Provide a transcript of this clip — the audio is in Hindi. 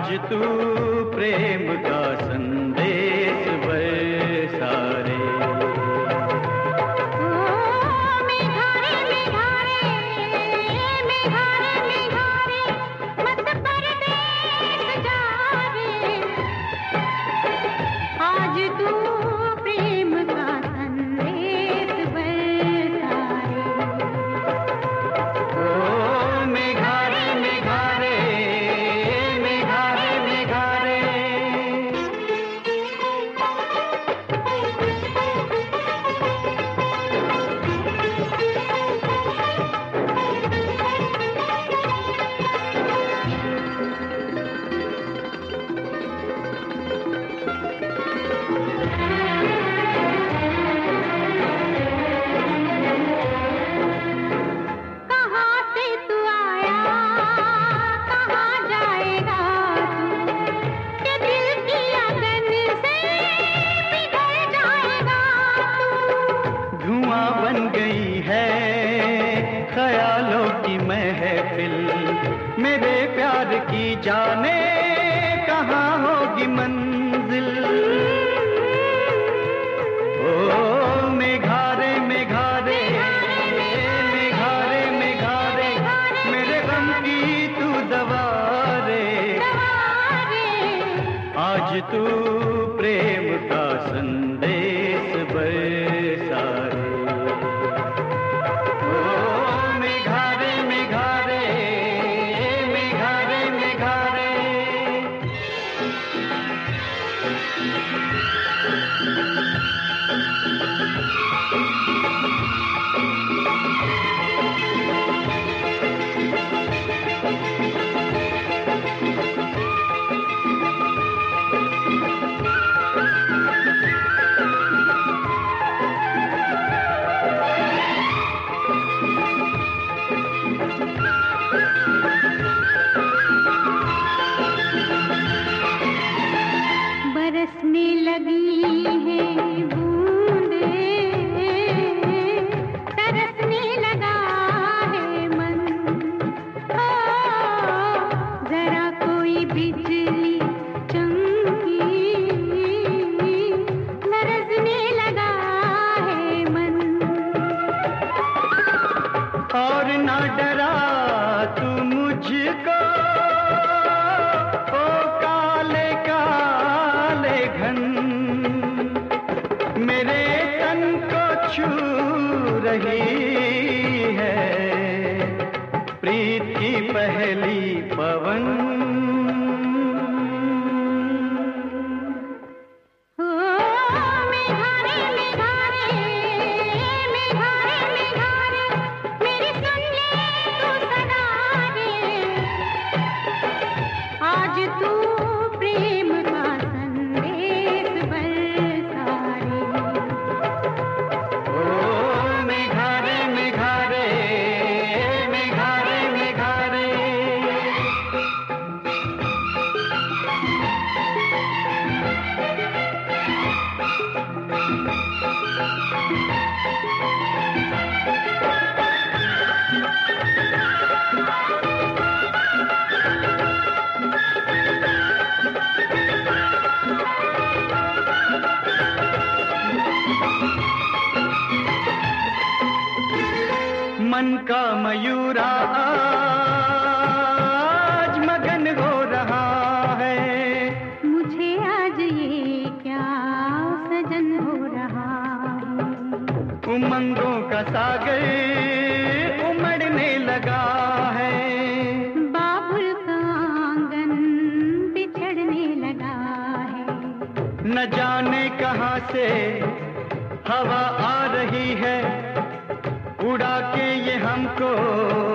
आज तू प्रेम का संदेश बरसा रे। ख्यालों की महफिल मेरे प्यार की जाने कहाँ होगी मंजिल। ओ मेघारे मेघारे मेघारे मेघारे मेरे गम की तू दवा रे। आज तू प्रेम का संदेश बरसा रे। बरसने लगी हैं बूंदें, तरसने लगा है मन। ओ जरा कोई बिजली चमकी, लरजने लगा है मन। और ना डरा तू मुझको मेरे तन को छू रही है प्रीत की पहली पवन। मेघारे मेघारे मेघारे मेघारे मेरी सुन ले तू सदा रे। आज तू प्रेम का संदेश बरसा रे। ओ मेघारे मेघारे मेघारे मेघारे मन का मयूरा आज मगन हो रहा है। मुझे आज ये क्या सजन हो रहा है। उमंगों का सागर उमड़ने लगा है। बाबुल का आंगन बिछड़ने लगा है। न जाने कहाँ से हवा आ रही है, उड़ा के ये हमको